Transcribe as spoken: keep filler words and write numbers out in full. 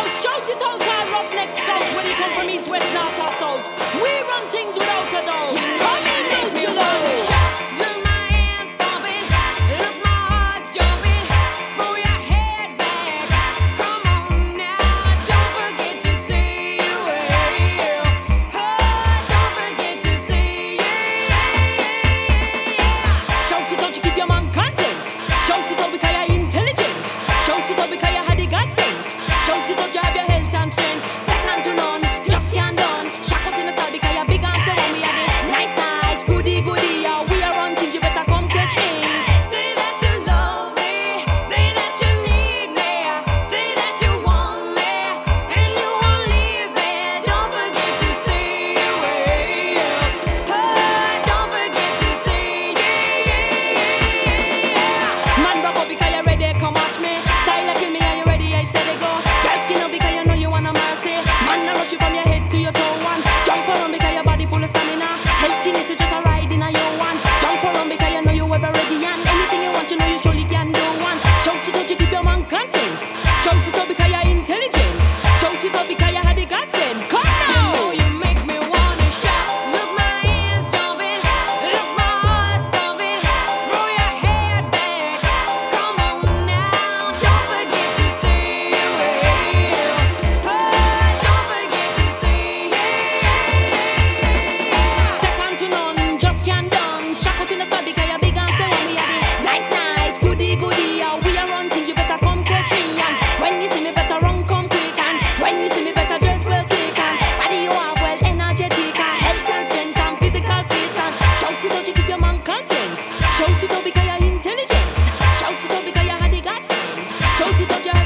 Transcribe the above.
shout it out, our roughneck scout. When you come from east, west, north or south, we run things without a doubt. Come in, don't you know? Look my hands bumping, look my heart's jumping. Throw your head back, come on now. Don't forget to say you will. Oh, don't forget to say yeah. Shout it out, you keep your man content. Shout it out because you're intelligent. Shout it out because you had the God sent. Shout it out, you have your health and strength. Second to none, just can't done. Shock out in the style because you're big and say when we are the nice guys, goody goody. Yeah, we are on things, you better come catch me. Say that you love me, say that you need me, say that you want me, and you won't leave me. Don't forget to say you will. Oh, don't forget to say yeah. Man, rock up because you're ready, come watch me. Style like me, are you ready? I steady go. Girl, skin up because you know you wanna mercy. Man, I rush you from your head to your toe one. Jump around because your body full of stamina. Healthiness is just a ride in a your one. Jump around because you know you ever ready and anything you want, you know you surely can do one. Shout it out, you keep your man content. Shout it out because you're intelligent. Shout it out because you had the God sent. Come You now. know you make me wanna shout. Look my hands jumping, look my heart's pumping. Throw your head back, come on now. Don't forget to say you will. Oh, don't forget to say yeah. Second to none, just can't done. Shock out in the sky because you're big and say when we are the nice, nice, goody, goody. Yeah, we are on things, you better come catch me. And when you see me, better run, come quick. And when you see me, better dress well slick. And body you are well energetic. And health and strength and physical fit. And shout it out, you keep your man content. Shout it out because you're intelligent. Shout it out because you had the God sent. Shout it out, you